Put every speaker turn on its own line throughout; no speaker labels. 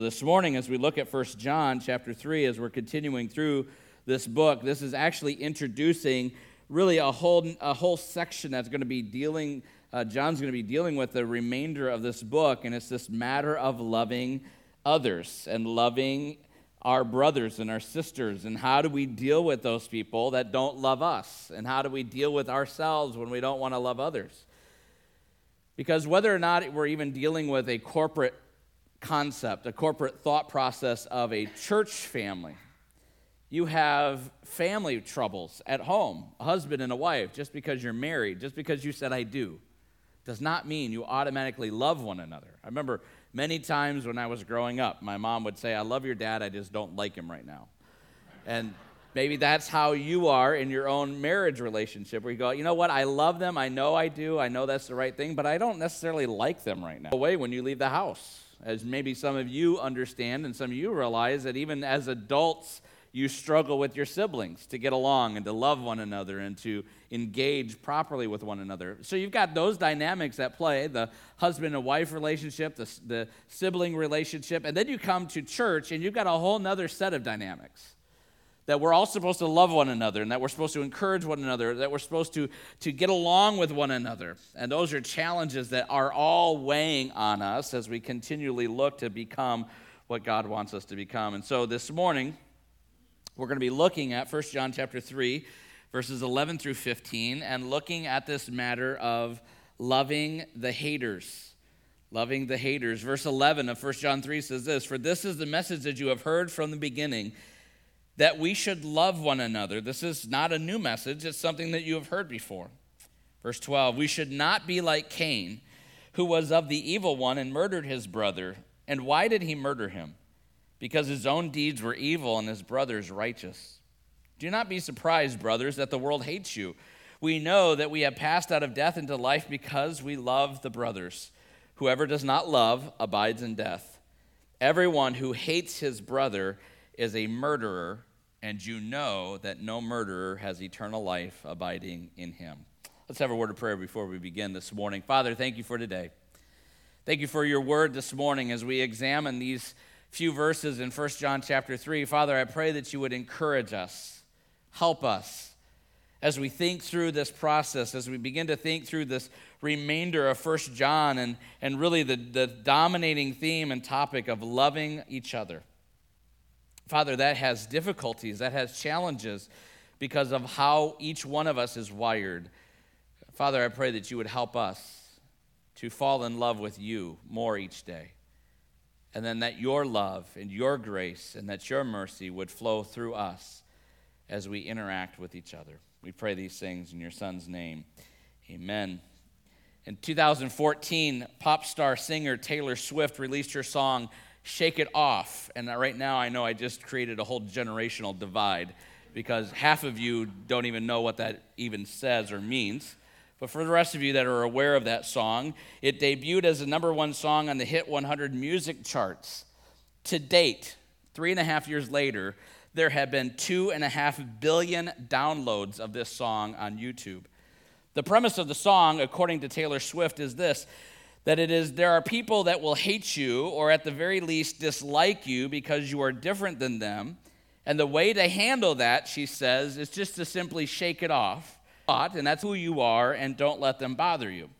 This morning, as we look at 1 John chapter 3, as we're continuing through this book, this is actually introducing really a whole section that's going to be John's going to be dealing with the remainder of this book, and it's this matter of loving others and loving our brothers and our sisters, and how do we deal with those people that don't love us, and how do we deal with ourselves when we don't want to love others? Because whether or not we're even dealing with a corporate concept, a corporate thought process of a church family, you have family troubles at home, a husband and a wife. Just because you're married, just because you said I do, does not mean you automatically love one another. I remember many times when I was growing up, my mom would say, I love your dad, I just don't like him right now. And maybe that's how you are in your own marriage relationship, where you go, you know what, I love them, I know I do, I know that's the right thing, but I don't necessarily like them right now. Away when you leave the house. As maybe some of you understand and some of you realize that even as adults, you struggle with your siblings to get along and to love one another and to engage properly with one another. So you've got those dynamics at play, the husband and wife relationship, the sibling relationship, and then you come to church and you've got a whole nother set of dynamics. That we're all supposed to love one another, and that we're supposed to encourage one another, that we're supposed to get along with one another. And those are challenges that are all weighing on us as we continually look to become what God wants us to become. And so this morning, we're going to be looking at 1 John chapter 3, verses 11 through 15, and looking at this matter of loving the haters. Loving the haters. Verse 11 of 1 John 3 says this, "For this is the message that you have heard from the beginning, that we should love one another." This is not a new message. It's something that you have heard before. Verse 12, "We should not be like Cain, who was of the evil one and murdered his brother. And why did he murder him? Because his own deeds were evil and his brother's righteous. Do not be surprised, brothers, that the world hates you. We know that we have passed out of death into life because we love the brothers. Whoever does not love abides in death. Everyone who hates his brother is a murderer, and you know that no murderer has eternal life abiding in him." Let's have a word of prayer before we begin this morning. Father, thank you for today. Thank you for your word this morning as we examine these few verses in 1 John chapter 3. Father, I pray that you would encourage us, help us as we think through this process, as we begin to think through this remainder of 1 John and really the dominating theme and topic of loving each other. Father, that has difficulties, that has challenges because of how each one of us is wired. Father, I pray that you would help us to fall in love with you more each day. And then that your love and your grace and that your mercy would flow through us as we interact with each other. We pray these things in your Son's name. Amen. In 2014, pop star singer Taylor Swift released her song, "Shake It Off." And right now I know I just created a whole generational divide because half of you don't even know what that even says or means. But for the rest of you that are aware of that song, it debuted as the #1 song on the Hit 100 music charts. To date, 3.5 years later, there have been 2.5 billion downloads of this song on YouTube. The premise of the song, according to Taylor Swift, is this: that there are people that will hate you or at the very least dislike you because you are different than them. And the way to handle that, she says, is just to simply shake it off. And that's who you are, and don't let them bother you.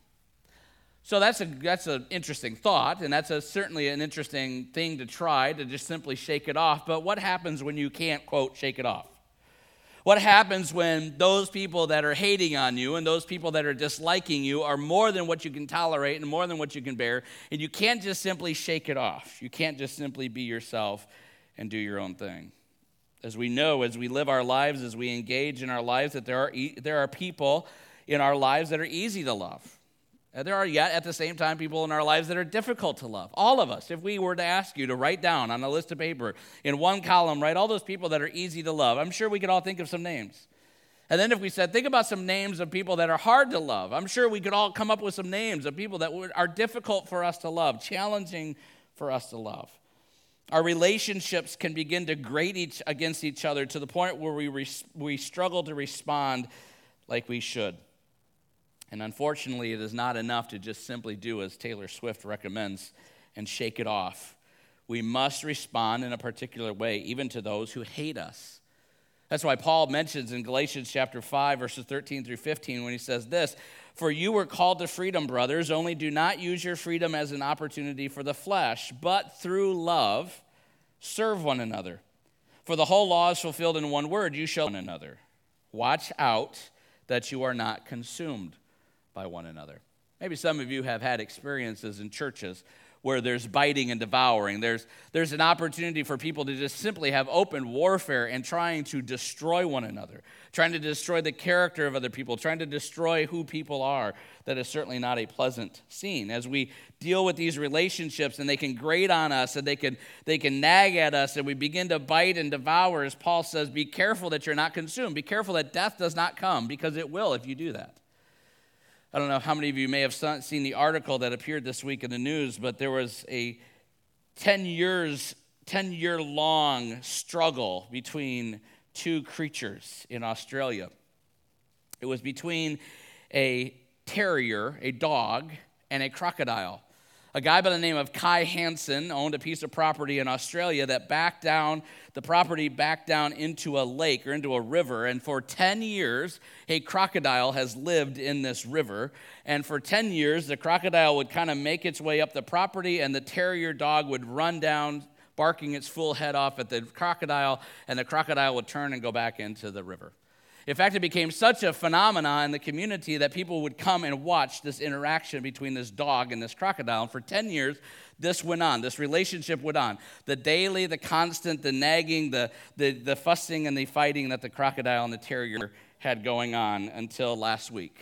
So that's an interesting thought, and that's certainly an interesting thing to try, to just simply shake it off. But what happens when you can't, quote, shake it off? What happens when those people that are hating on you and those people that are disliking you are more than what you can tolerate and more than what you can bear, and you can't just simply shake it off? You can't just simply be yourself and do your own thing. As we know, as we live our lives, as we engage in our lives, that there are people in our lives that are easy to love. And there are yet, at the same time, people in our lives that are difficult to love. All of us, if we were to ask you to write down on a list of paper, in one column, write all those people that are easy to love, I'm sure we could all think of some names. And then if we said, think about some names of people that are hard to love, I'm sure we could all come up with some names of people that are difficult for us to love, challenging for us to love. Our relationships can begin to grate against each other to the point where we struggle to respond like we should. And unfortunately, it is not enough to just simply do as Taylor Swift recommends and shake it off. we must respond in a particular way, even to those who hate us. That's why Paul mentions in Galatians chapter 5, verses 13 through 15, when he says this, "For you were called to freedom, brothers, only do not use your freedom as an opportunity for the flesh, but through love serve one another. For the whole law is fulfilled in one word, you shall love one another. Watch out that you are not consumed by one another." Maybe some of you have had experiences in churches where there's biting and devouring. There's an opportunity for people to just simply have open warfare and trying to destroy one another, trying to destroy the character of other people, trying to destroy who people are. That is certainly not a pleasant scene. As we deal with these relationships and they can grate on us and they can nag at us and we begin to bite and devour, as Paul says, be careful that you're not consumed. Be careful that death does not come, because it will if you do that. I don't know how many of you may have seen the article that appeared this week in the news, but there was a 10-year-long struggle between two creatures in Australia. It was between a terrier, a dog, and a crocodile. A guy by the name of Kai Hansen owned a piece of property in Australia that the property backed down into a lake or into a river, and for 10 years, a crocodile has lived in this river, and for 10 years, the crocodile would kind of make its way up the property, and the terrier dog would run down, barking its full head off at the crocodile, and the crocodile would turn and go back into the river. In fact, it became such a phenomenon in the community that people would come and watch this interaction between this dog and this crocodile. And for 10 years, this went on. This relationship went on. The daily, the constant, the nagging, the fussing and the fighting that the crocodile and the terrier had going on until last week,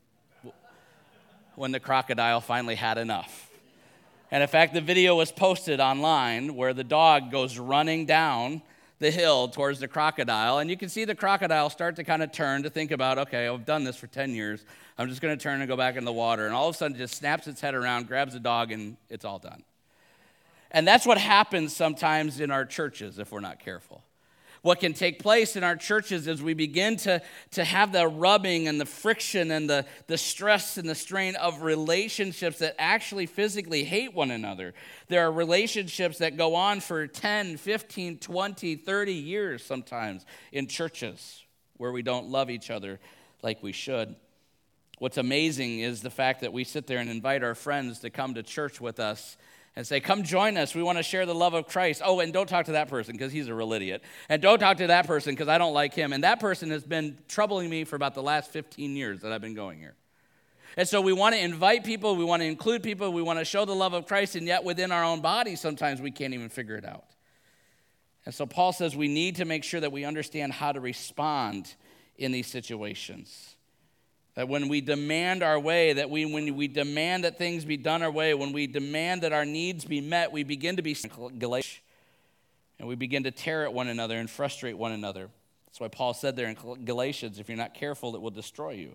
when the crocodile finally had enough. And in fact, the video was posted online where the dog goes running down the hill towards the crocodile, and you can see the crocodile start to kind of turn to think about, okay, I've done this for 10 years. I'm just going to turn and go back in the water, and all of a sudden just snaps its head around, grabs the dog, and it's all done. And that's what happens sometimes in our churches if we're not careful. What can take place in our churches is we begin to have the rubbing and the friction and the stress and the strain of relationships that actually physically hate one another. There are relationships that go on for 10, 15, 20, 30 years sometimes in churches where we don't love each other like we should. What's amazing is the fact that we sit there and invite our friends to come to church with us and say, come join us. We want to share the love of Christ. Oh, and don't talk to that person because he's a real idiot. And don't talk to that person because I don't like him. And that person has been troubling me for about the last 15 years that I've been going here. And so we want to invite people. We want to include people. We want to show the love of Christ. And yet within our own body, sometimes we can't even figure it out. And so Paul says we need to make sure that we understand how to respond in these situations. That when we demand our way, when we demand that things be done our way, when we demand that our needs be met, we begin to be Galatians, and we begin to tear at one another and frustrate one another. That's why Paul said there in Galatians, if you're not careful, it will destroy you.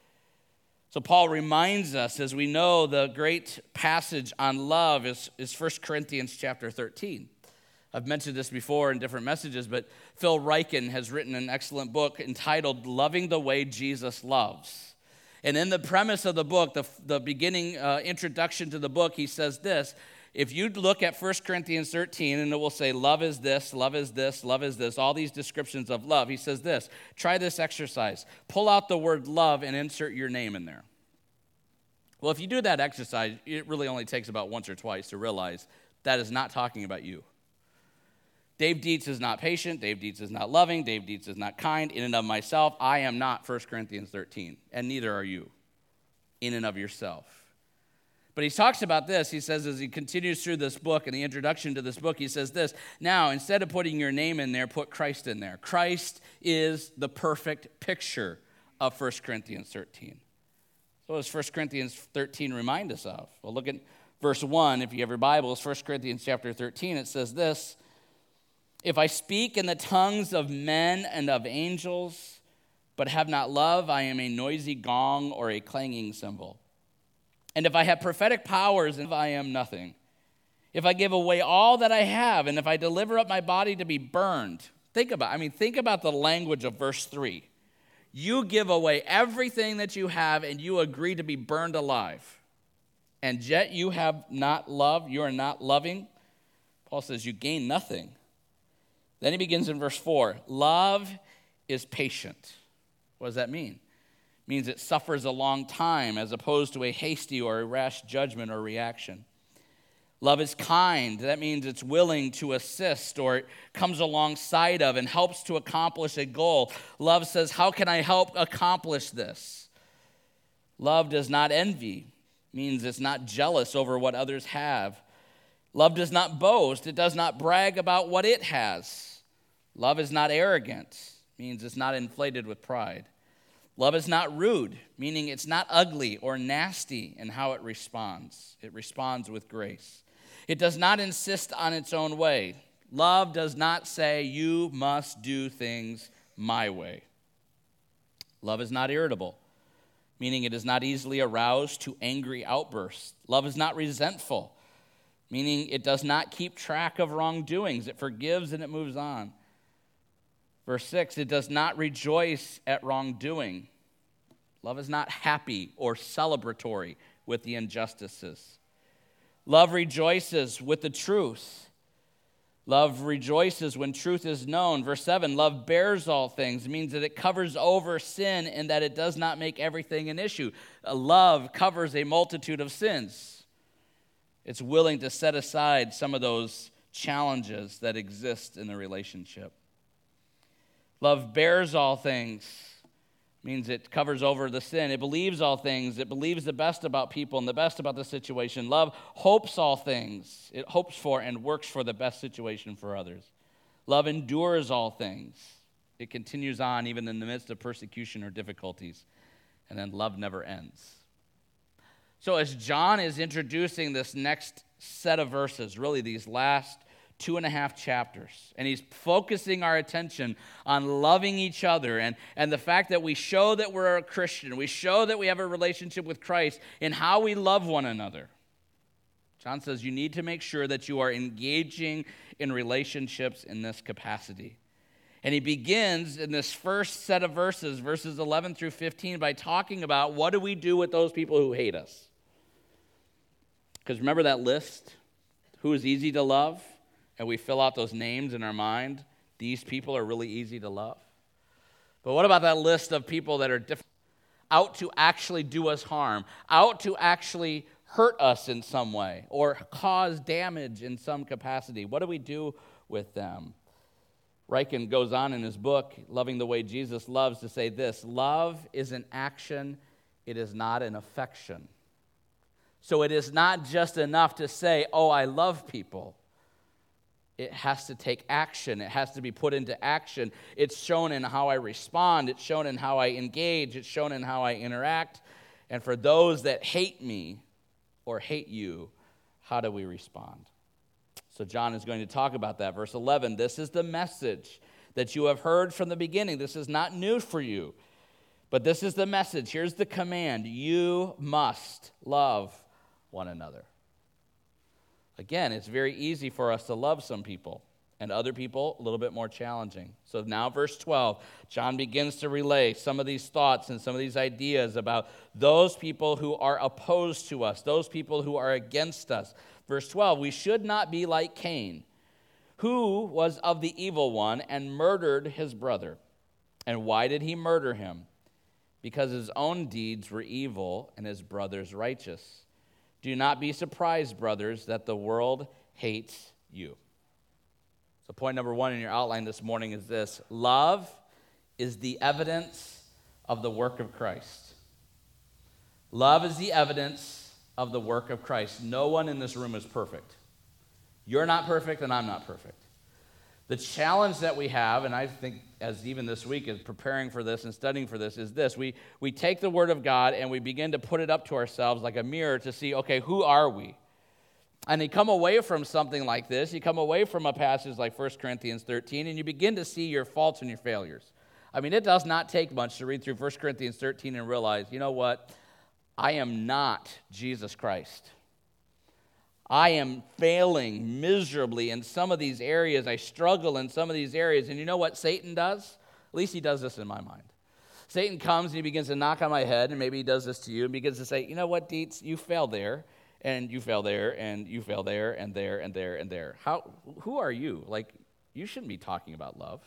So Paul reminds us, as we know, the great passage on love is 1 Corinthians chapter 13. I've mentioned this before in different messages, but Phil Ryken has written an excellent book entitled Loving the Way Jesus Loves. And in the premise of the book, the beginning introduction to the book, he says this: if you look at 1 Corinthians 13, and it will say, love is this, love is this, love is this, all these descriptions of love, he says this: try this exercise. Pull out the word love and insert your name in there. Well, if you do that exercise, it really only takes about once or twice to realize that is not talking about you. Dave Dietz is not patient. Dave Dietz is not loving. Dave Dietz is not kind. In and of myself, I am not 1 Corinthians 13, and neither are you in and of yourself. But he talks about this. He says, as he continues through this book, in the introduction to this book, he says this: now, instead of putting your name in there, put Christ in there. Christ is the perfect picture of 1 Corinthians 13. So what does 1 Corinthians 13 remind us of? Well, look at verse 1. If you have your Bibles, 1 Corinthians chapter 13, it says this: if I speak in the tongues of men and of angels, but have not love, I am a noisy gong or a clanging cymbal. And if I have prophetic powers, and I am nothing. If I give away all that I have, and if I deliver up my body to be burned. Think about the language of verse 3. You give away everything that you have, and you agree to be burned alive. And yet you have not love, you are not loving. Paul says you gain nothing. Then he begins in verse 4. Love is patient. What does that mean? It means it suffers a long time as opposed to a hasty or a rash judgment or reaction. Love is kind. That means it's willing to assist, or it comes alongside of and helps to accomplish a goal. Love says, how can I help accomplish this? Love does not envy. It means it's not jealous over what others have. Love does not boast. It does not brag about what it has. Love is not arrogant. It means it's not inflated with pride. Love is not rude, meaning it's not ugly or nasty in how it responds. It responds with grace. It does not insist on its own way. Love does not say, you must do things my way. Love is not irritable, meaning it is not easily aroused to angry outbursts. Love is not resentful, meaning it does not keep track of wrongdoings. It forgives and it moves on. Verse 6, it does not rejoice at wrongdoing. Love is not happy or celebratory with the injustices. Love rejoices with the truth. Love rejoices when truth is known. Verse 7, love bears all things. It means that it covers over sin and that it does not make everything an issue. Love covers a multitude of sins. It's willing to set aside some of those challenges that exist in the relationship. Love bears all things. Means it covers over the sin. It believes all things. It believes the best about people and the best about the situation. Love hopes all things. It hopes for and works for the best situation for others. Love endures all things. It continues on even in the midst of persecution or difficulties. And then love never ends. So as John is introducing this next set of verses, really these last 2.5 chapters, and he's focusing our attention on loving each other and the fact that we show that we're a Christian, we show that we have a relationship with Christ in how we love one another. John says you need to make sure that you are engaging in relationships in this capacity. And he begins in this first set of verses, verses 11 through 15, by talking about what do we do with those people who hate us. Because remember that list? Who is easy to love? And we fill out those names in our mind. These people are really easy to love. But what about that list of people that are out to actually do us harm, out to actually hurt us in some way, or cause damage in some capacity? What do we do with them? Ryken goes on in his book, Loving the Way Jesus Loves, to say this: love is an action, it is not an affection. So it is not just enough to say, oh, I love people. It has to take action. It has to be put into action. It's shown in how I respond. It's shown in how I engage. It's shown in how I interact. And for those that hate me or hate you, how do we respond? So John is going to talk about that. Verse 11, this is the message that you have heard from the beginning. This is not new for you, but this is the message. Here's the command. You must love one another. Again, it's very easy for us to love some people, and other people a little bit more challenging. So now verse 12, John begins to relay some of these thoughts and some of these ideas about those people who are opposed to us, those people who are against us. Verse 12, we should not be like Cain, who was of the evil one and murdered his brother. And why did he murder him? Because his own deeds were evil and his brother's righteous. Do not be surprised, brothers, that the world hates you. So point number 1 in your outline this morning is this: love is the evidence of the work of Christ. Love is the evidence of the work of Christ. No one in this room is perfect. You're not perfect, and I'm not perfect. The challenge that we have, and I think as even this week is preparing for this and studying for this, is this. We take the Word of God and we begin to put it up to ourselves like a mirror to see, okay, who are we? And you come away from something like this, you come away from a passage like 1 Corinthians 13, and you begin to see your faults and your failures. I mean, it does not take much to read through 1 Corinthians 13 and realize, you know what? I am not Jesus Christ. I am failing miserably in some of these areas. I struggle in some of these areas. And you know what Satan does? At least he does this in my mind. Satan comes and he begins to knock on my head, and maybe he does this to you, and begins to say, you know what, Dietz, you failed there. and you fail there, and you fail there, and there, and there, and there. Who are you? Like, you shouldn't be talking about love.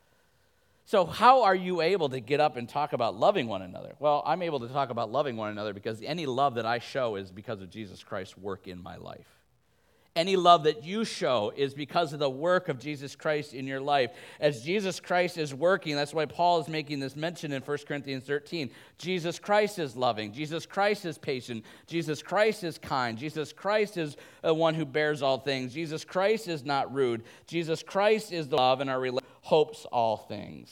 So how are you able to get up and talk about loving one another? Well, I'm able to talk about loving one another because any love that I show is because of Jesus Christ's work in my life. Any love that you show is because of the work of Jesus Christ in your life. As Jesus Christ is working, that's why Paul is making this mention in 1 Corinthians 13. Jesus Christ is loving. Jesus Christ is patient. Jesus Christ is kind. Jesus Christ is the one who bears all things. Jesus Christ is not rude. Jesus Christ is the love, and our relationship hopes all things.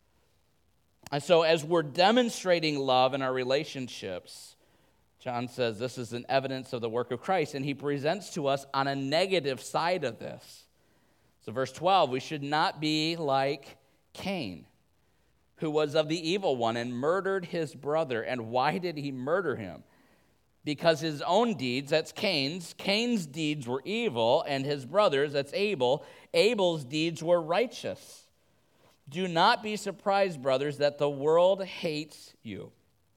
And so as we're demonstrating love in our relationships, John says this is an evidence of the work of Christ, and he presents to us on a negative side of this. So verse 12, we should not be like Cain, who was of the evil one and murdered his brother. And why did he murder him? Because his own deeds, that's Cain's deeds were evil, and his brother's, that's Abel's deeds were righteous. Do not be surprised, brothers, that the world hates you.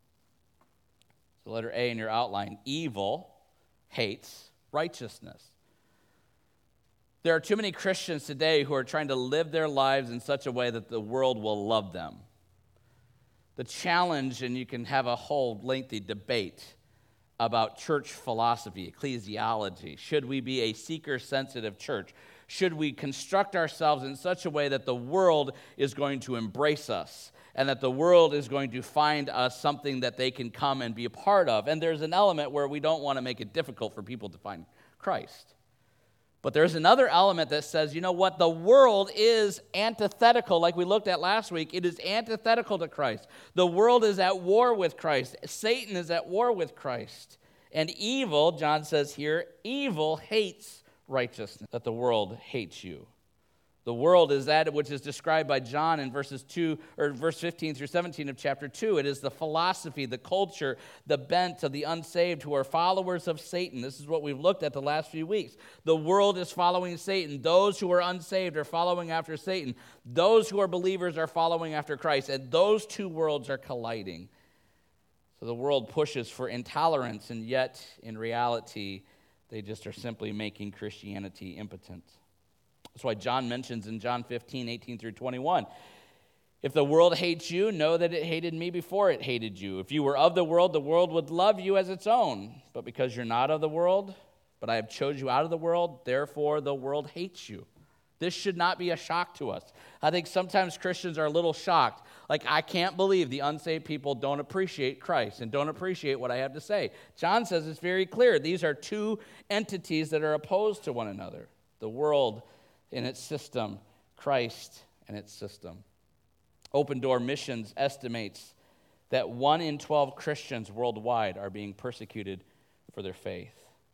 The letter A in your outline, evil hates righteousness. There are too many Christians today who are trying to live their lives in such a way that the world will love them. The challenge, and you can have a whole lengthy debate about church philosophy, ecclesiology. Should we be a seeker-sensitive church? Should we construct ourselves in such a way that the world is going to embrace us and that the world is going to find us something that they can come and be a part of? And there's an element where we don't want to make it difficult for people to find Christ. But there's another element that says, you know what, the world is antithetical, like we looked at last week. It is antithetical to Christ. The world is at war with Christ. Satan is at war with Christ. And evil, John says here, evil hates righteousness, that the world hates you. The world is that which is described by John in verse 15 through 17 of chapter 2. It is the philosophy, the culture, the bent of the unsaved who are followers of Satan. This is what we've looked at the last few weeks. The world is following Satan. Those who are unsaved are following after Satan. Those who are believers are following after Christ. And those two worlds are colliding. So the world pushes for intolerance, and yet in reality, they just are simply making Christianity impotent. That's why John mentions in John 15, 18 through 21, if the world hates you, know that it hated me before it hated you. If you were of the world would love you as its own. But because you're not of the world, but I have chose you out of the world, therefore the world hates you. This should not be a shock to us. I think sometimes Christians are a little shocked. Like, I can't believe the unsaved people don't appreciate Christ and don't appreciate what I have to say. John says it's very clear. These are two entities that are opposed to one another. The world in its system, Christ and its system. Open Door Missions estimates that 1 in 12 Christians worldwide are being persecuted for their faith.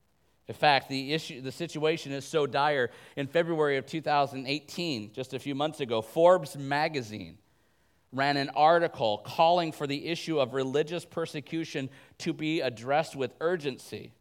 In fact, the situation is so dire. In February of 2018, just a few months ago, Forbes magazine ran an article calling for the issue of religious persecution to be addressed with urgency.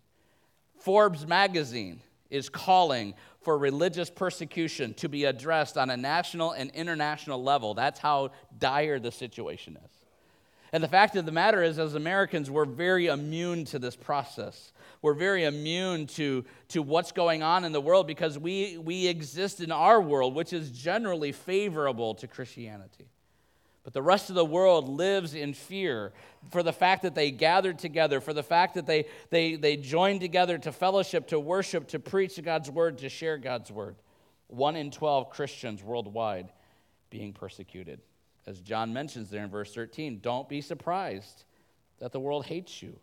Forbes magazine is calling for religious persecution to be addressed on a national and international level. That's how dire the situation is. And the fact of the matter is, as Americans, we're very immune to this process. We're very immune to what's going on in the world because we exist in our world, which is generally favorable to Christianity. But the rest of the world lives in fear for the fact that they gathered together, for the fact that they joined together to fellowship, to worship, to preach God's word, to share God's word. 1 in 12 Christians worldwide being persecuted. As John mentions there in verse 13, don't be surprised that the world hates you.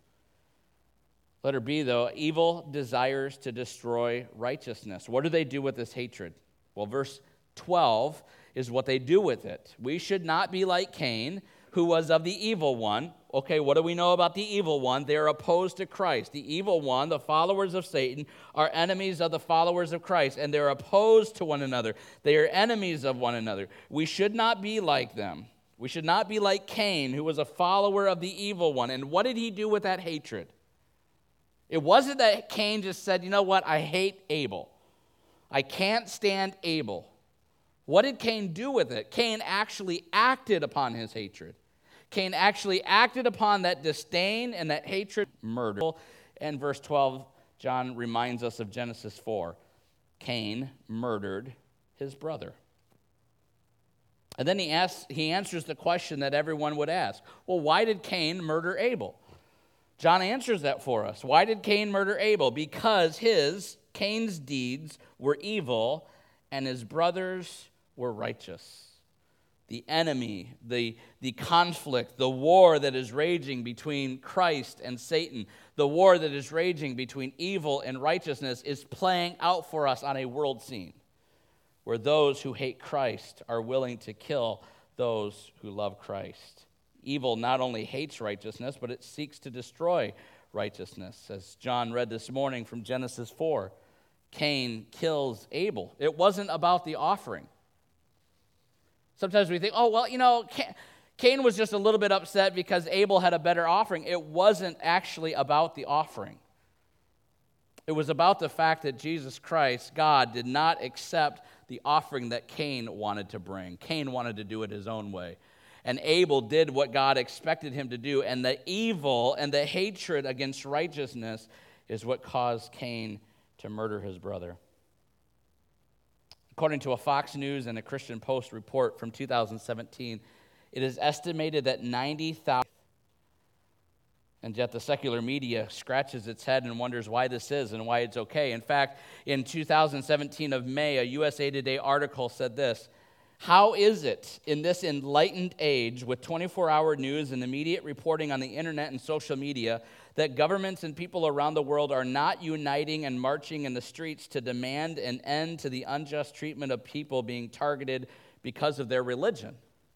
Letter B, though, evil desires to destroy righteousness. What do they do with this hatred? Well, verse 12 is what they do with it. We should not be like Cain, who was of the evil one. Okay, what do we know about the evil one? They are opposed to Christ. The evil one, the followers of Satan, are enemies of the followers of Christ, and they're opposed to one another. They are enemies of one another. We should not be like them. We should not be like Cain, who was a follower of the evil one. And what did he do with that hatred? It wasn't that Cain just said, you know what, I hate Abel. I can't stand Abel. What did Cain do with it? Cain actually acted upon his hatred. Cain actually acted upon that disdain and that hatred, murder. And verse 12 John reminds us of Genesis 4. Cain murdered his brother. And then he answers the question that everyone would ask. Well, why did Cain murder Abel? John answers that for us. Why did Cain murder Abel? Because Cain's deeds were evil and his brothers were righteous. The enemy, the conflict, the war that is raging between Christ and Satan, the war that is raging between evil and righteousness is playing out for us on a world scene where those who hate Christ are willing to kill those who love Christ. Evil not only hates righteousness, but it seeks to destroy righteousness. As John read this morning from Genesis 4, Cain kills Abel. It wasn't about the offering. Sometimes we think, Cain was just a little bit upset because Abel had a better offering. It wasn't actually about the offering. It was about the fact that Jesus Christ, God, did not accept the offering that Cain wanted to bring. Cain wanted to do it his own way. And Abel did what God expected him to do. And the evil and the hatred against righteousness is what caused Cain to murder his brother. According to a Fox News and a Christian Post report from 2017, it is estimated that 90,000, and yet the secular media scratches its head and wonders why this is and why it's okay. In fact, in 2017 of May, a USA Today article said this: how is it in this enlightened age with 24-hour news and immediate reporting on the internet and social media that governments and people around the world are not uniting and marching in the streets to demand an end to the unjust treatment of people being targeted because of their religion?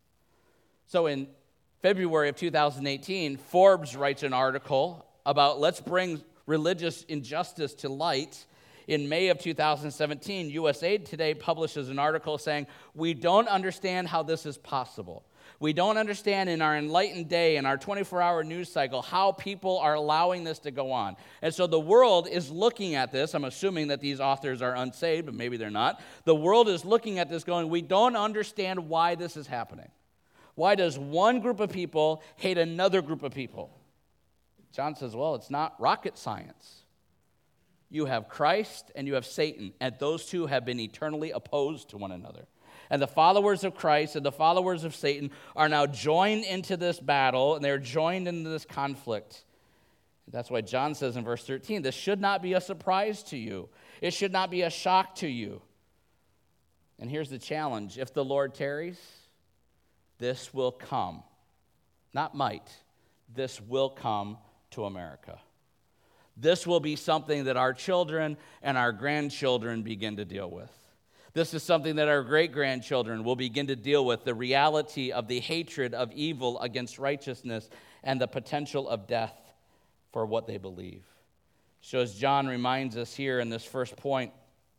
So in February of 2018, Forbes writes an article about let's bring religious injustice to light. In May of 2017, USA Today publishes an article saying, we don't understand how this is possible. We don't understand in our enlightened day, in our 24-hour news cycle, how people are allowing this to go on. And so the world is looking at this. I'm assuming that these authors are unsaved, but maybe they're not. The world is looking at this going, we don't understand why this is happening. Why does one group of people hate another group of people? John says, well, it's not rocket science. You have Christ and you have Satan, and those two have been eternally opposed to one another. And the followers of Christ and the followers of Satan are now joined into this battle, and they're joined into this conflict. That's why John says in verse 13, this should not be a surprise to you. It should not be a shock to you. And here's the challenge. If the Lord tarries, this will come. Not might. This will come to America. This will be something that our children and our grandchildren begin to deal with. This is something that our great-grandchildren will begin to deal with, the reality of the hatred of evil against righteousness and the potential of death for what they believe. So as John reminds us here in this first point,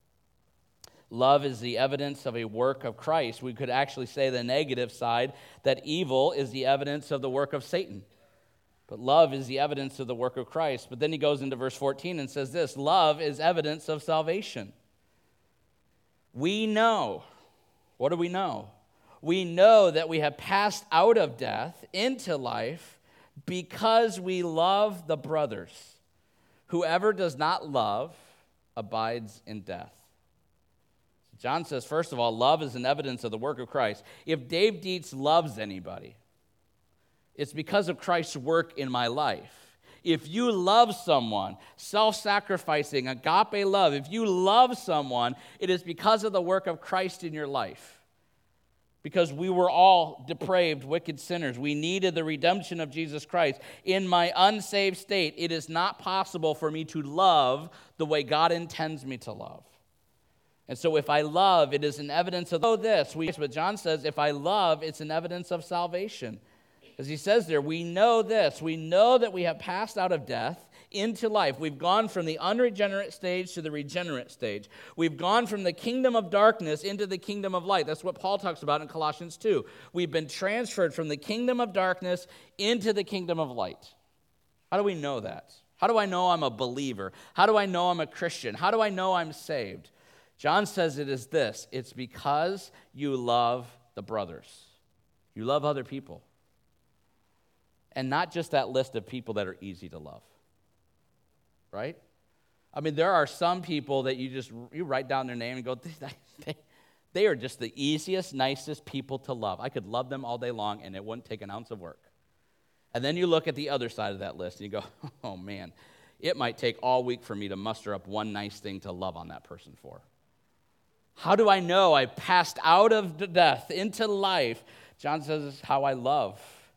love is the evidence of a work of Christ. We could actually say the negative side, that evil is the evidence of the work of Satan. But love is the evidence of the work of Christ. But then he goes into verse 14 and says this, love is evidence of salvation. We know. What do we know? We know that we have passed out of death into life because we love the brothers. Whoever does not love abides in death. John says, first of all, love is an evidence of the work of Christ. If Dave Dietz loves anybody, it's because of Christ's work in my life. If you love someone, self-sacrificing, agape love, if you love someone, it is because of the work of Christ in your life. Because we were all depraved, wicked sinners. We needed the redemption of Jesus Christ. In my unsaved state, it is not possible for me to love the way God intends me to love. And so if I love, it is an evidence of this. But John says, if I love, it's an evidence of salvation. As he says there, we know this. We know that we have passed out of death into life. We've gone from the unregenerate stage to the regenerate stage. We've gone from the kingdom of darkness into the kingdom of light. That's what Paul talks about in Colossians 2. We've been transferred from the kingdom of darkness into the kingdom of light. How do we know that? How do I know I'm a believer? How do I know I'm a Christian? How do I know I'm saved? John says it is this. It's because you love the brothers. You love other people. And not just that list of people that are easy to love. Right? I mean, there are some people that you write down their name and go, they are just the easiest, nicest people to love. I could love them all day long, and it wouldn't take an ounce of work. And then you look at the other side of that list, and you go, oh, man, it might take all week for me to muster up one nice thing to love on that person for. How do I know I passed out of death into life? John says, this is how I love.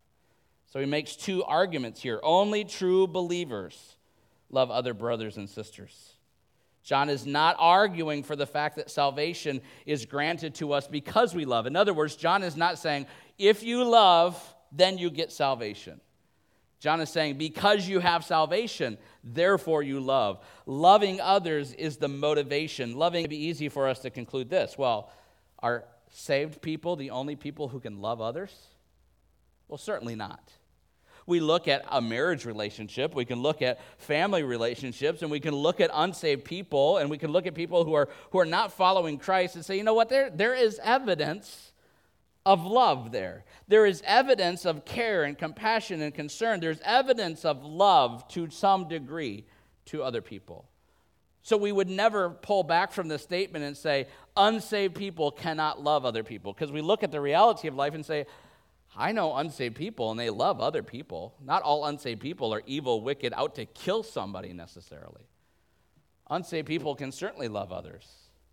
So he makes two arguments here. Only true believers love other brothers and sisters. John is not arguing for the fact that salvation is granted to us because we love. In other words, John is not saying, if you love, then you get salvation. John is saying, because you have salvation, therefore you love. Loving others is the motivation. Loving would be easy for us to conclude this. Well, are saved people the only people who can love others? Well, certainly not. We look at a marriage relationship, we can look at family relationships, and we can look at unsaved people, and we can look at people who are not following Christ and say, you know what, there is evidence of love there. There is evidence of care and compassion and concern. There's evidence of love to some degree to other people. So we would never pull back from the statement and say, unsaved people cannot love other people, because we look at the reality of life and say, I know unsaved people, and they love other people. Not all unsaved people are evil, wicked, out to kill somebody necessarily. Unsaved people can certainly love others.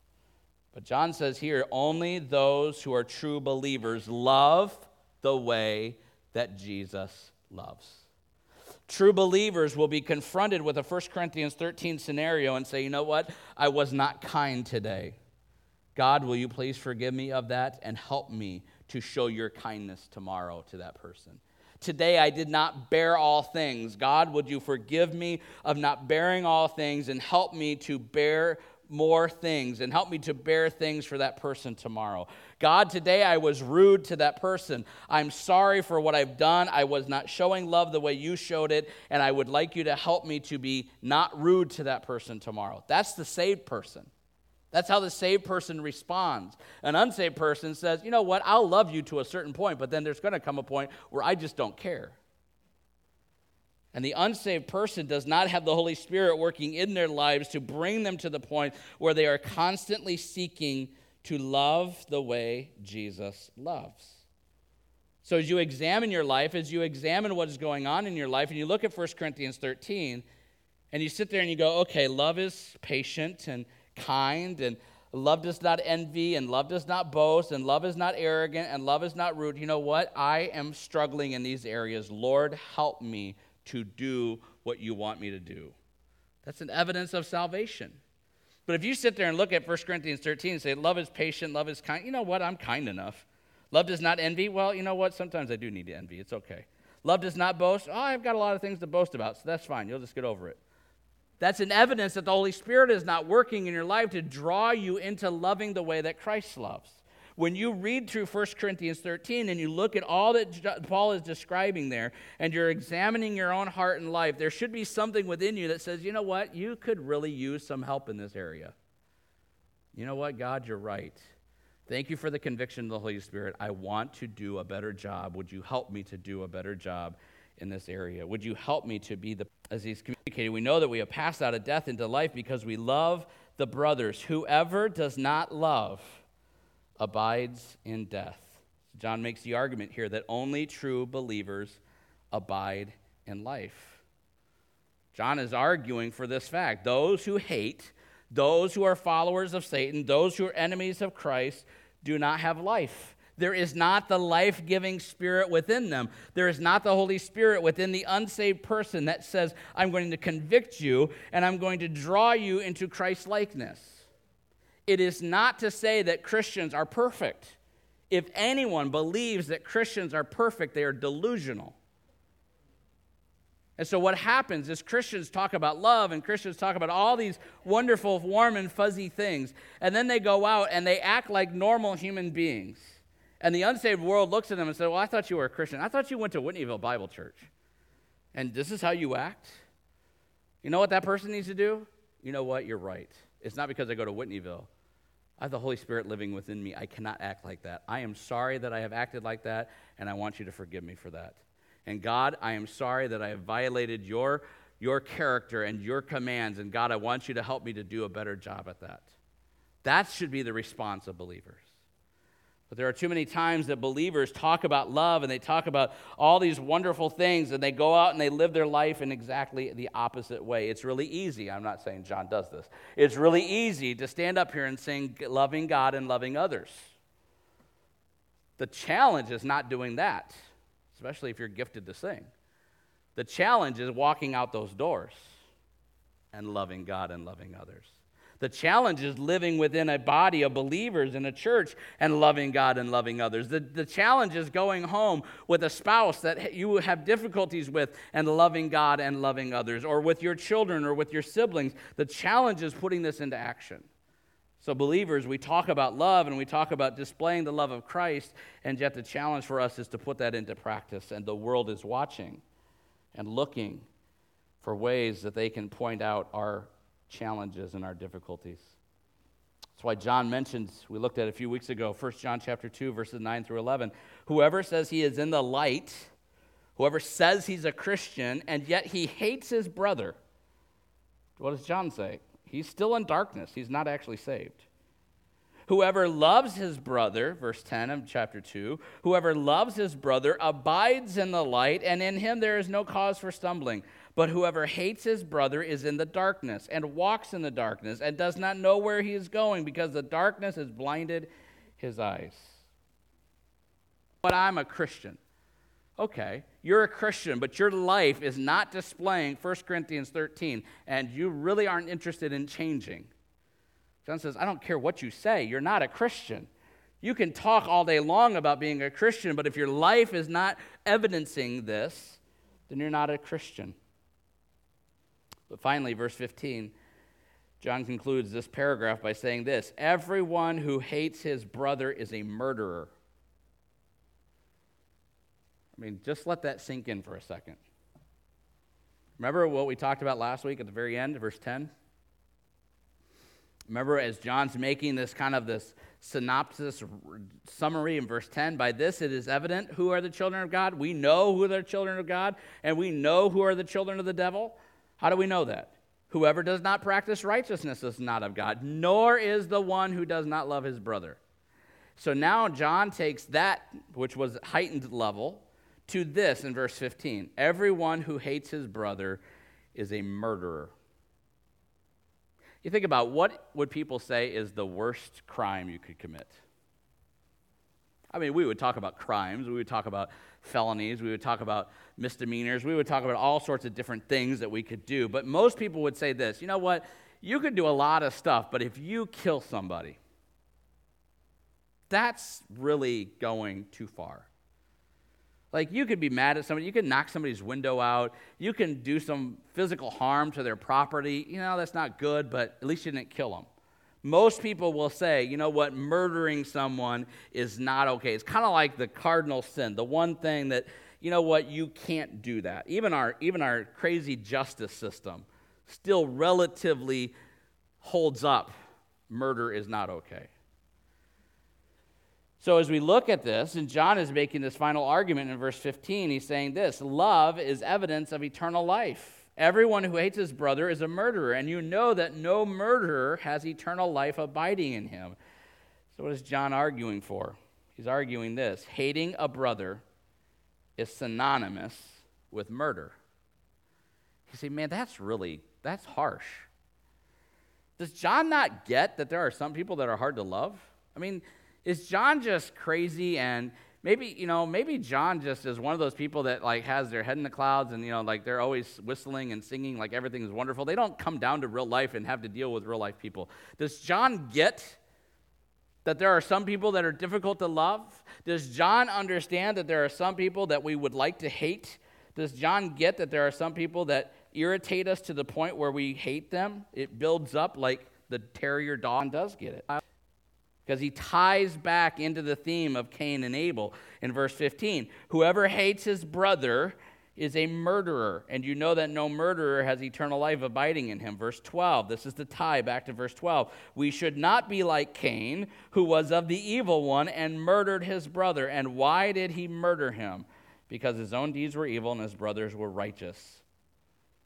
But John says here, only those who are true believers love the way that Jesus loves. True believers will be confronted with a 1 Corinthians 13 scenario and say, you know what? I was not kind today. God, will you please forgive me of that and help me to show your kindness tomorrow to that person? Today I did not bear all things. God, would you forgive me of not bearing all things and help me to bear more things and help me to bear things for that person tomorrow. God, today I was rude to that person. I'm sorry for what I've done. I was not showing love the way you showed it, and I would like you to help me to be not rude to that person tomorrow. That's the saved person. That's how the saved person responds. An unsaved person says, you know what, I'll love you to a certain point, but then there's going to come a point where I just don't care. And the unsaved person does not have the Holy Spirit working in their lives to bring them to the point where they are constantly seeking to love the way Jesus loves. So as you examine your life, as you examine what is going on in your life, and you look at 1 Corinthians 13, and you sit there and you go, okay, love is patient and kind, and love does not envy, and love does not boast, and love is not arrogant, and love is not rude. You know what? I am struggling in these areas. Lord, help me to do what you want me to do. That's an evidence of salvation. But if you sit there and look at 1 Corinthians 13 and say, love is patient, love is kind, you know what? I'm kind enough. Love does not envy. Well, you know what? Sometimes I do need to envy. It's okay. Love does not boast. Oh, I've got a lot of things to boast about, so that's fine. You'll just get over it. That's an evidence that the Holy Spirit is not working in your life to draw you into loving the way that Christ loves. When you read through 1 Corinthians 13 and you look at all that Paul is describing there, and you're examining your own heart and life, there should be something within you that says, you know what, you could really use some help in this area. You know what, God, you're right. Thank you for the conviction of the Holy Spirit. I want to do a better job. Would you help me to do a better job in this area? Would you help me to be as he's communicated, we know that we have passed out of death into life because we love the brothers. Whoever does not love abides in death. John makes the argument here that only true believers abide in life. John is arguing for this fact. Those who hate, those who are followers of Satan, those who are enemies of Christ, do not have life. There is not the life-giving Spirit within them. There is not the Holy Spirit within the unsaved person that says, I'm going to convict you and I'm going to draw you into Christ-likeness. It is not to say that Christians are perfect. If anyone believes that Christians are perfect, they are delusional. And so what happens is Christians talk about love and Christians talk about all these wonderful, warm and fuzzy things, and then they go out and they act like normal human beings. And the unsaved world looks at them and says, well, I thought you were a Christian. I thought you went to Whitneyville Bible Church. And this is how you act? You know what that person needs to do? You know what? You're right. It's not because I go to Whitneyville. I have the Holy Spirit living within me. I cannot act like that. I am sorry that I have acted like that, and I want you to forgive me for that. And God, I am sorry that I have violated your your character and your commands, and God, I want you to help me to do a better job at that. That should be the response of believers. But there are too many times that believers talk about love and they talk about all these wonderful things and they go out and they live their life in exactly the opposite way. It's really easy. I'm not saying John does this. It's really easy to stand up here and sing loving God and loving others. The challenge is not doing that, especially if you're gifted to sing. The challenge is walking out those doors and loving God and loving others. The challenge is living within a body of believers in a church and loving God and loving others. The challenge is going home with a spouse that you have difficulties with and loving God and loving others, or with your children or with your siblings. The challenge is putting this into action. So believers, we talk about love and we talk about displaying the love of Christ, and yet the challenge for us is to put that into practice, and the world is watching and looking for ways that they can point out our challenges and our difficulties. That's why John mentions, we looked at a few weeks ago, 1 John chapter 2, verses 9 through 11. Whoever says he is in the light, whoever says he's a Christian, and yet he hates his brother, what does John say? He's still in darkness. He's not actually saved. Whoever loves his brother, verse 10 of chapter 2, whoever loves his brother abides in the light, and in him there is no cause for stumbling. But whoever hates his brother is in the darkness and walks in the darkness and does not know where he is going, because the darkness has blinded his eyes. But I'm a Christian. Okay, you're a Christian, but your life is not displaying 1 Corinthians 13, and you really aren't interested in changing. John says, I don't care what you say, you're not a Christian. You can talk all day long about being a Christian, but if your life is not evidencing this, then you're not a Christian. But finally, verse 15, John concludes this paragraph by saying this: everyone who hates his brother is a murderer. I mean, just let that sink in for a second. Remember what we talked about last week at the very end, verse 10? Remember, as John's making this kind of this synopsis summary in verse 10, by this it is evident who are the children of God. We know who are the children of God, and we know who are the children of the devil. How do we know that? Whoever does not practice righteousness is not of God, nor is the one who does not love his brother. So now John takes that, which was heightened level, to this in verse 15. Everyone who hates his brother is a murderer. You think about, what would people say is the worst crime you could commit? I mean, we would talk about crimes, we would talk about felonies, we would talk about misdemeanors, we would talk about all sorts of different things that we could do. But most people would say this: you know what? You could do a lot of stuff, but if you kill somebody, that's really going too far. Like, you could be mad at somebody, you could knock somebody's window out, you can do some physical harm to their property. You know, that's not good, but at least you didn't kill them. Most people will say, you know what, murdering someone is not okay. It's kind of like the cardinal sin, the one thing that, you know what, you can't do that. Even our crazy justice system still relatively holds up. Murder is not okay. So as we look at this, and John is making this final argument in verse 15, he's saying this: love is evidence of eternal life. Everyone who hates his brother is a murderer, and you know that no murderer has eternal life abiding in him. So what is John arguing for? He's arguing this: hating a brother is synonymous with murder. You say, man, that's harsh. Does John not get that there are some people that are hard to love? I mean, is John just crazy? And maybe John just is one of those people that like has their head in the clouds and, like they're always whistling and singing like everything is wonderful. They don't come down to real life and have to deal with real life people. Does John get that there are some people that are difficult to love? Does John understand that there are some people that we would like to hate? Does John get that there are some people that irritate us to the point where we hate them? It builds up like the terrier dog does get it. Because he ties back into the theme of Cain and Abel in verse 15. Whoever hates his brother is a murderer, and you know that no murderer has eternal life abiding in him. Verse 12, this is the tie back to verse 12. We should not be like Cain, who was of the evil one and murdered his brother. And why did he murder him? Because his own deeds were evil and his brothers were righteous.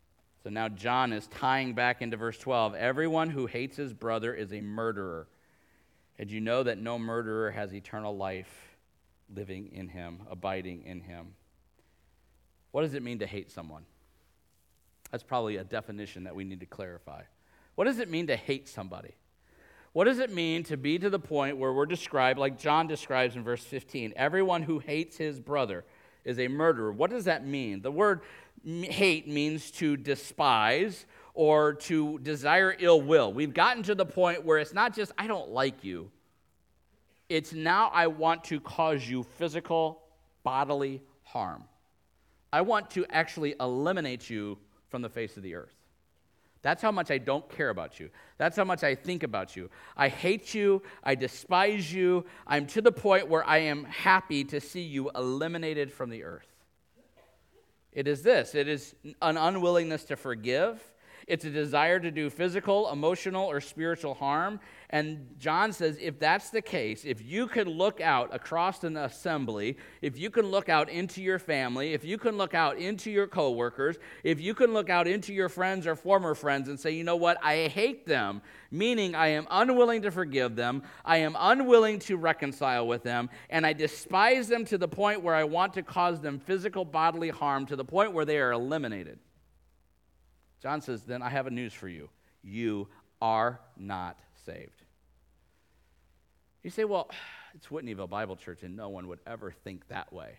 So now John is tying back into verse 12. Everyone who hates his brother is a murderer. And you know that no murderer has eternal life living in him, abiding in him. What does it mean to hate someone? That's probably a definition that we need to clarify. What does it mean to hate somebody? What does it mean to be to the point where we're described, like John describes in verse 15, everyone who hates his brother is a murderer? What does that mean? The word hate means to despise or to desire ill will. We've gotten to the point where it's not just, I don't like you. It's now I want to cause you physical, bodily harm. I want to actually eliminate you from the face of the earth. That's how much I don't care about you. That's how much I think about you. I hate you. I despise you. I'm to the point where I am happy to see you eliminated from the earth. It is this. It is an unwillingness to forgive. It's a desire to do physical, emotional, or spiritual harm. And John says, if that's the case, if you could look out across an assembly, if you can look out into your family, if you can look out into your coworkers, if you can look out into your friends or former friends and say, you know what, I hate them, meaning I am unwilling to forgive them, I am unwilling to reconcile with them, and I despise them to the point where I want to cause them physical bodily harm to the point where they are eliminated. John says, then I have a news for you. You are not saved. You say, well, it's Whitneyville Bible Church, and no one would ever think that way.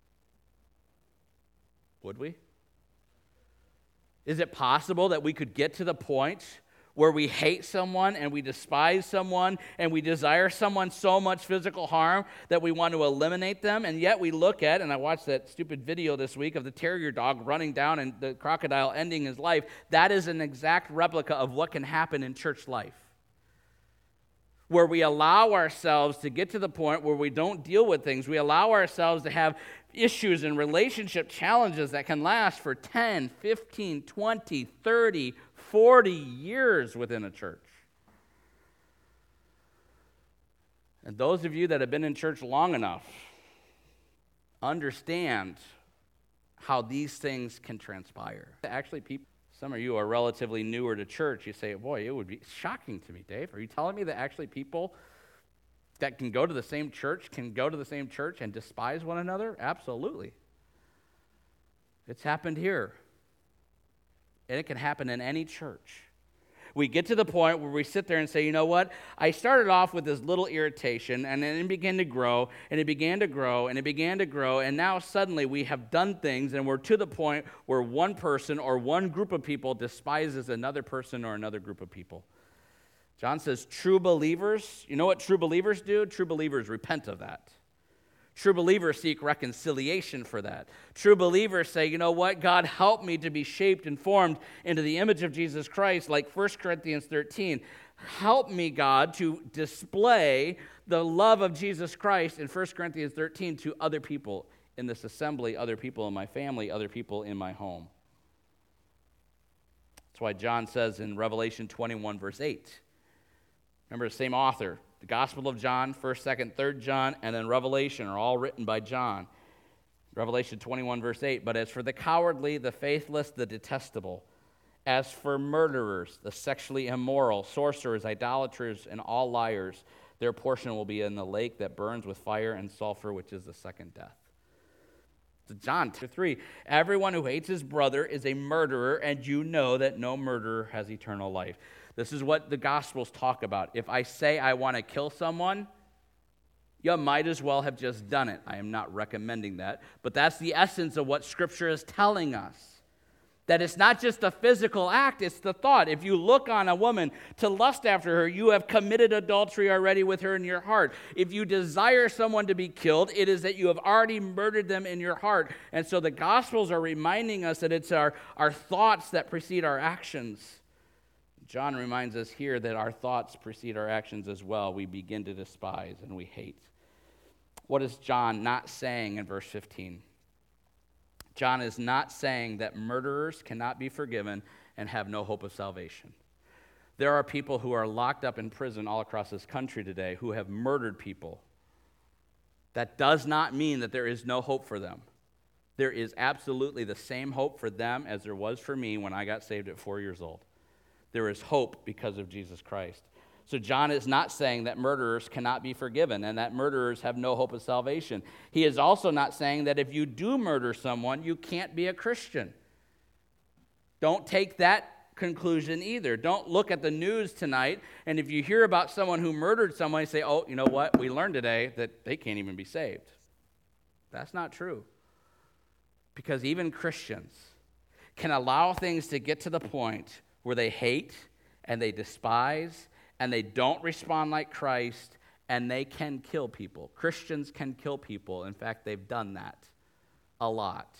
Would we? Is it possible that we could get to the point where we hate someone and we despise someone and we desire someone so much physical harm that we want to eliminate them, and yet we look at, and I watched that stupid video this week of the terrier dog running down and the crocodile ending his life. That is an exact replica of what can happen in church life, where we allow ourselves to get to the point where we don't deal with things. We allow ourselves to have issues and relationship challenges that can last for 10, 15, 20, 30, 40 years within a church. And those of you that have been in church long enough understand how these things can transpire. Actually, people, some of you are relatively newer to church. You say, boy, it would be shocking to me, Dave. Are you telling me that actually people that can go to the same church and despise one another? Absolutely. It's happened here. And it can happen in any church. We get to the point where we sit there and say, you know what? I started off with this little irritation, and then it began to grow, and it began to grow, and it began to grow, and now suddenly we have done things, and we're to the point where one person or one group of people despises another person or another group of people. John says true believers, you know what true believers do? True believers repent of that. True believers seek reconciliation for that. True believers say, you know what, God, help me to be shaped and formed into the image of Jesus Christ, like 1 Corinthians 13. Help me, God, to display the love of Jesus Christ in 1 Corinthians 13 to other people in this assembly, other people in my family, other people in my home. That's why John says in Revelation 21, verse 8, remember the same author, the Gospel of John, 1st, 2nd, 3rd John, and then Revelation are all written by John. Revelation 21, verse 8, but as for the cowardly, the faithless, the detestable, as for murderers, the sexually immoral, sorcerers, idolaters, and all liars, their portion will be in the lake that burns with fire and sulfur, which is the second death. John 2:3, everyone who hates his brother is a murderer, and you know that no murderer has eternal life. This is what the Gospels talk about. If I say I want to kill someone, you might as well have just done it. I am not recommending that, but that's the essence of what Scripture is telling us. That it's not just a physical act, it's the thought. If you look on a woman to lust after her, you have committed adultery already with her in your heart. If you desire someone to be killed, it is that you have already murdered them in your heart. And so the Gospels are reminding us that it's our thoughts that precede our actions. John reminds us here that our thoughts precede our actions as well. We begin to despise and we hate. What is John not saying in verse 15? John is not saying that murderers cannot be forgiven and have no hope of salvation. There are people who are locked up in prison all across this country today who have murdered people. That does not mean that there is no hope for them. There is absolutely the same hope for them as there was for me when I got saved at 4 years old. There is hope because of Jesus Christ. So John is not saying that murderers cannot be forgiven and that murderers have no hope of salvation. He is also not saying that if you do murder someone, you can't be a Christian. Don't take that conclusion either. Don't look at the news tonight, and if you hear about someone who murdered someone, you say, oh, you know what? We learned today that they can't even be saved. That's not true. Because even Christians can allow things to get to the point where they hate and they despise and they don't respond like Christ, and they can kill people. Christians can kill people. In fact, they've done that a lot.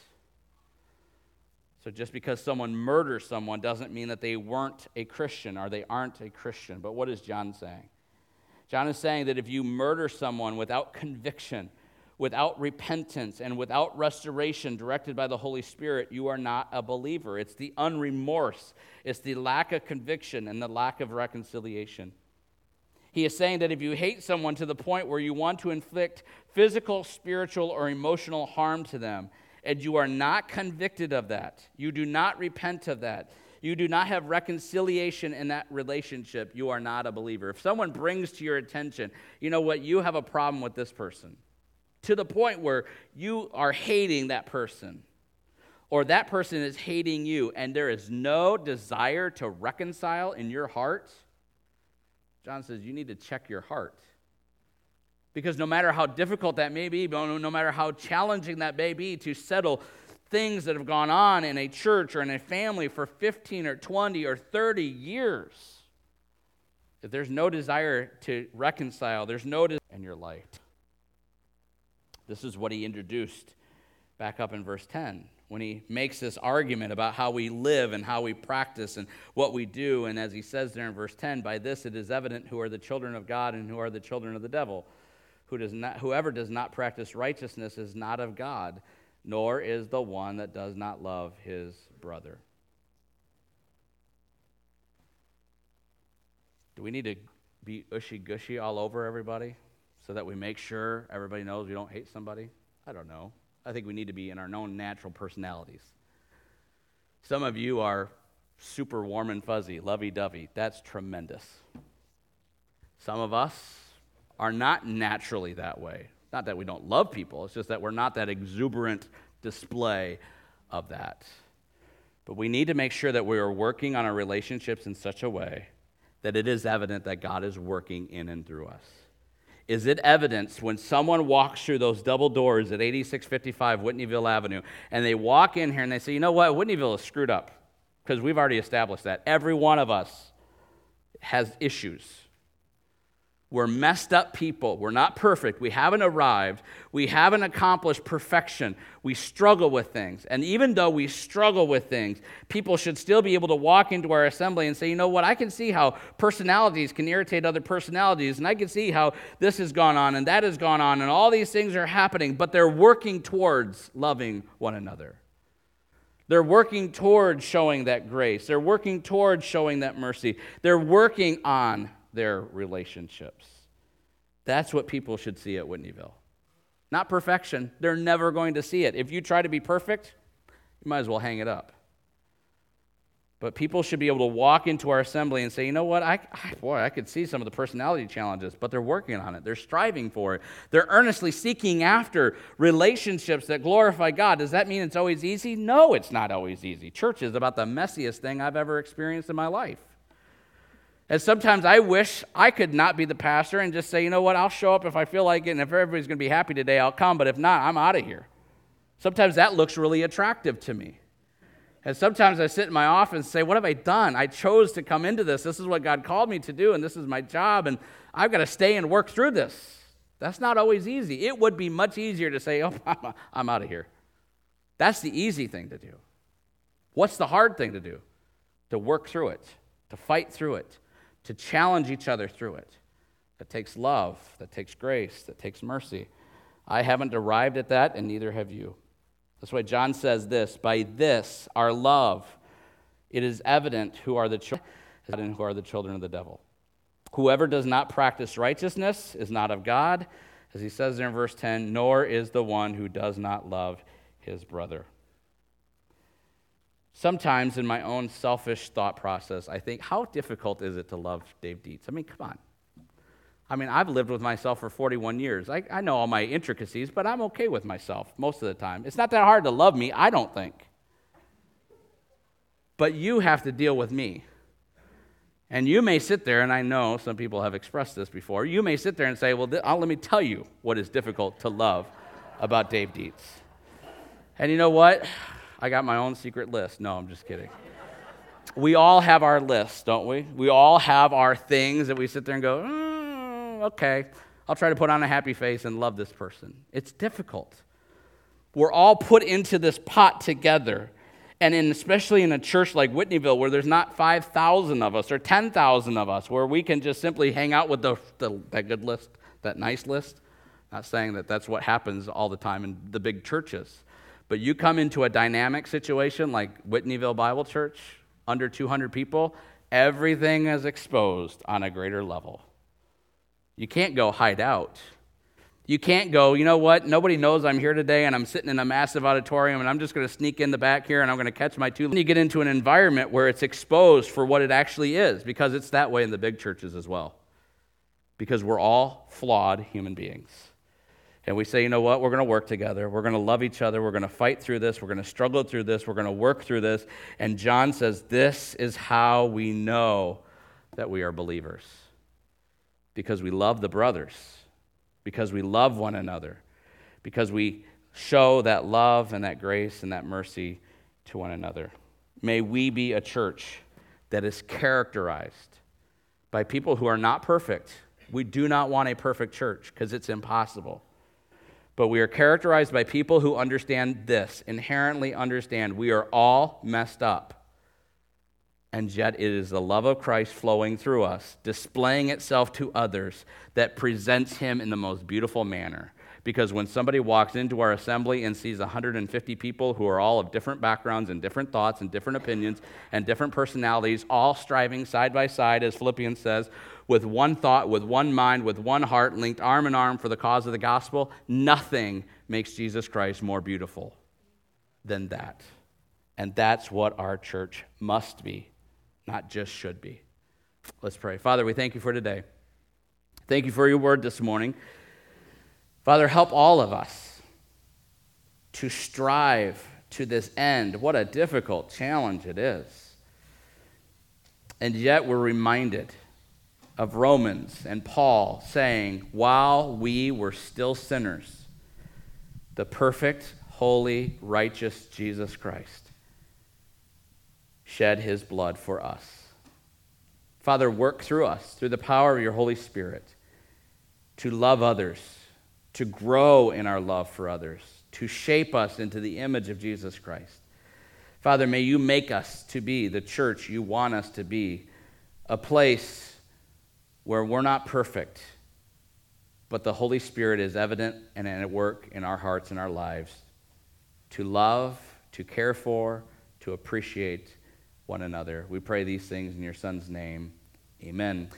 So just because someone murders someone doesn't mean that they weren't a Christian or they aren't a Christian. But what is John saying? John is saying that if you murder someone without conviction, without repentance, and without restoration directed by the Holy Spirit, you are not a believer. It's the unremorse. It's the lack of conviction and the lack of reconciliation. He is saying that if you hate someone to the point where you want to inflict physical, spiritual, or emotional harm to them, and you are not convicted of that, you do not repent of that, you do not have reconciliation in that relationship, you are not a believer. If someone brings to your attention, you know what, you have a problem with this person, to the point where you are hating that person, or that person is hating you, and there is no desire to reconcile in your heart, John says you need to check your heart. Because no matter how difficult that may be, no matter how challenging that may be to settle things that have gone on in a church or in a family for 15 or 20 or 30 years, if there's no desire to reconcile, there's no desire in your life. This is what he introduced back up in verse 10, when he makes this argument about how we live and how we practice and what we do. And as he says there in verse 10, by this it is evident who are the children of God and who are the children of the devil. Whoever does not practice righteousness is not of God, nor is the one that does not love his brother. Do we need to be ushy-gushy all over everybody so that we make sure everybody knows we don't hate somebody? I don't know. I think we need to be in our own natural personalities. Some of you are super warm and fuzzy, lovey-dovey. That's tremendous. Some of us are not naturally that way. Not that we don't love people, it's just that we're not that exuberant display of that. But we need to make sure that we are working on our relationships in such a way that it is evident that God is working in and through us. Is it evidence when someone walks through those double doors at 8655 Whitneyville Avenue, and they walk in here and they say, you know what, Whitneyville is screwed up, because we've already established that. Every one of us has issues. We're messed up people. We're not perfect. We haven't arrived. We haven't accomplished perfection. We struggle with things. And even though we struggle with things, people should still be able to walk into our assembly and say, you know what, I can see how personalities can irritate other personalities, and I can see how this has gone on and that has gone on, and all these things are happening, but they're working towards loving one another. They're working towards showing that grace. They're working towards showing that mercy. They're working on their relationships. That's what people should see at Whitneyville. Not perfection. They're never going to see it. If you try to be perfect, you might as well hang it up. But people should be able to walk into our assembly and say, you know what, I could see some of the personality challenges, but they're working on it. They're striving for it. They're earnestly seeking after relationships that glorify God. Does that mean it's always easy? No, it's not always easy. Church is about the messiest thing I've ever experienced in my life. And sometimes I wish I could not be the pastor and just say, you know what, I'll show up if I feel like it, and if everybody's going to be happy today, I'll come, but if not, I'm out of here. Sometimes that looks really attractive to me. And sometimes I sit in my office and say, what have I done? I chose to come into this. This is what God called me to do, and this is my job, and I've got to stay and work through this. That's not always easy. It would be much easier to say, oh, I'm out of here. That's the easy thing to do. What's the hard thing to do? To work through it, to fight through it, to challenge each other through it. That takes love, that takes grace, that takes mercy. I haven't arrived at that, and neither have you. That's why John says this, by this, our love, it is evident who are the children and who are the children of the devil. Whoever does not practice righteousness is not of God, as he says there in verse 10, nor is the one who does not love his brother. Sometimes in my own selfish thought process, I think, how difficult is it to love Dave Dietz? I mean, come on. I mean, I've lived with myself for 41 years. I know all my intricacies, but I'm okay with myself most of the time. It's not that hard to love me, I don't think. But you have to deal with me. And you may sit there, and I know some people have expressed this before, you may sit there and say, well, let me tell you what is difficult to love about Dave Dietz. And you know what? I got my own secret list. No, I'm just kidding. We all have our lists, don't we? We all have our things that we sit there and go, okay, I'll try to put on a happy face and love this person. It's difficult. We're all put into this pot together. And especially in a church like Whitneyville, where there's not 5,000 of us or 10,000 of us, where we can just simply hang out with that good list, that nice list. Not saying that that's what happens all the time in the big churches. But you come into a dynamic situation like Whitneyville Bible Church, under 200 people, everything is exposed on a greater level. You can't go hide out. You can't go, you know what, nobody knows I'm here today and I'm sitting in a massive auditorium and I'm just going to sneak in the back here and I'm going to catch my two. You get into an environment where it's exposed for what it actually is, because it's that way in the big churches as well. Because we're all flawed human beings. And we say, you know what, we're going to work together. We're going to love each other. We're going to fight through this. We're going to struggle through this. We're going to work through this. And John says, this is how we know that we are believers. Because we love the brothers. Because we love one another, because we show that love and that grace and that mercy to one another. May we be a church that is characterized by people who are not perfect. We do not want a perfect church because it's impossible. But we are characterized by people who understand this, inherently understand we are all messed up. And yet it is the love of Christ flowing through us, displaying itself to others, that presents him in the most beautiful manner. Because when somebody walks into our assembly and sees 150 people who are all of different backgrounds and different thoughts and different opinions and different personalities, all striving side by side, as Philippians says, with one thought, with one mind, with one heart, linked arm in arm for the cause of the gospel, nothing makes Jesus Christ more beautiful than that. And that's what our church must be. Not just should be. Let's pray. Father, we thank you for today. Thank you for your word this morning. Father, help all of us to strive to this end. What a difficult challenge it is. And yet we're reminded of Romans and Paul saying, while we were still sinners, the perfect, holy, righteous Jesus Christ shed his blood for us. Father, work through us, through the power of your Holy Spirit, to love others, to grow in our love for others, to shape us into the image of Jesus Christ. Father, may you make us to be the church you want us to be, a place where we're not perfect, but the Holy Spirit is evident and at work in our hearts and our lives, to love, to care for, to appreciate one another. We pray these things in your Son's name. Amen.